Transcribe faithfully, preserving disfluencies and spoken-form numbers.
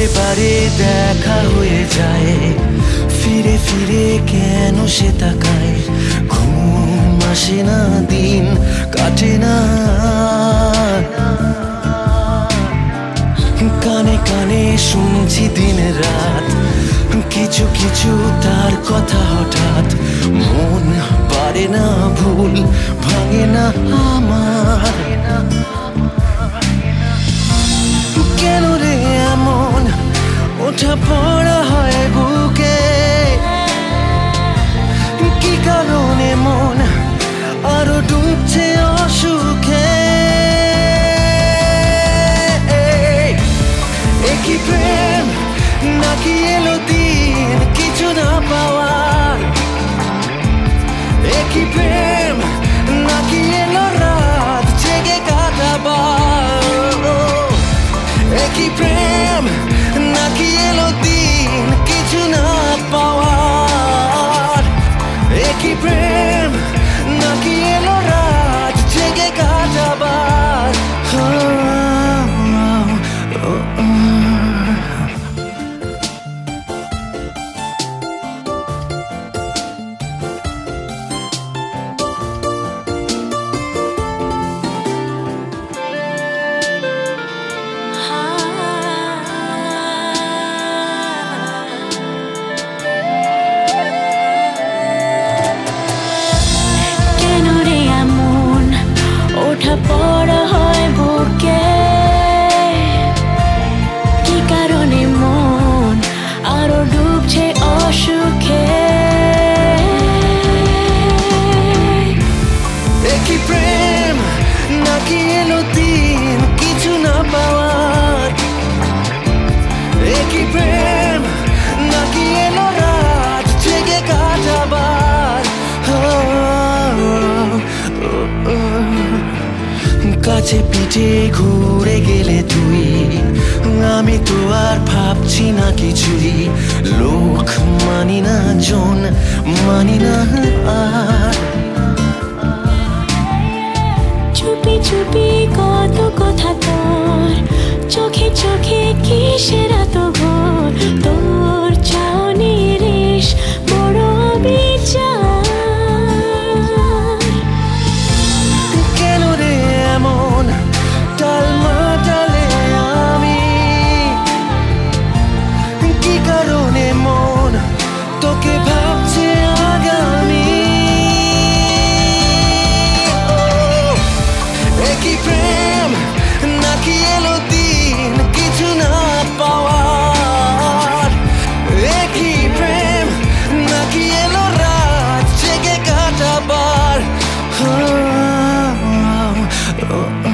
বারে বারে দেখা হয়ে যায়, ফিরে ফিরে কেন সে তাকায়। ঘুম আসে না, দিন কাটে না, কানে কানে শুনছি দিন রাত কিছু কিছু তার কথা। হঠাৎ মন পারে না, ভুল ভাঙে না আমার। কেন রে এমন ওঠা পড়া হয় বুকে, কি কারণে মন আরো ডুবছে অসুখে। একই প্রেম নাকি এলো দিন কিছু না পাওয়ার, একই প্রেম নাকি এলো রাত জেগে কাটাবার। একই প্রেম নাকি এলো দিন কিছু না পাওয়ার, একই প্রেম নাকি এলো রাত জেগে কাটাবার। পড়া হয় বুকে, কি কারণে মন আরো ডুবছে অসুখে। একই প্রেম নাকি এলো দিন কিছু না পাওয়ার, একই প্রেম নাকি এলো রাত জেগে কাটাবার। কাছে পিঠে ঘুরে গেলে তুই, আমি তো আর ভাবছি না কিছুই। লোক মানি না, জন মানি না আর। চুপি চুপি কত কথা তোর, চোখে চোখে কিসের এত ঘোর। তোর চাউনির রেশ বড় বিচার। টালমাটালে আমি, কি কারণে মন তোকে ভাবছে আগামী। একই প্রেম নাকি এলো দিন কিছু না পাওয়ার, একই প্রেম নাকি এলো রাত জেগে কাটাবার।